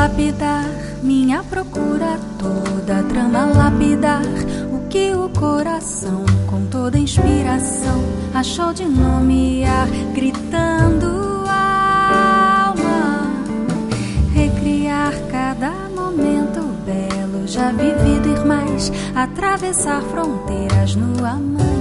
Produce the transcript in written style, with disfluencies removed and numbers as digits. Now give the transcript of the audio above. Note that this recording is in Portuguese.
lapidar minha procura, toda trama lapidar o que o coração, com toda inspiração, achou de nomear, gritando a alma, recriar cada momento belo já vivido, ir mais, atravessar fronteiras no amanhã.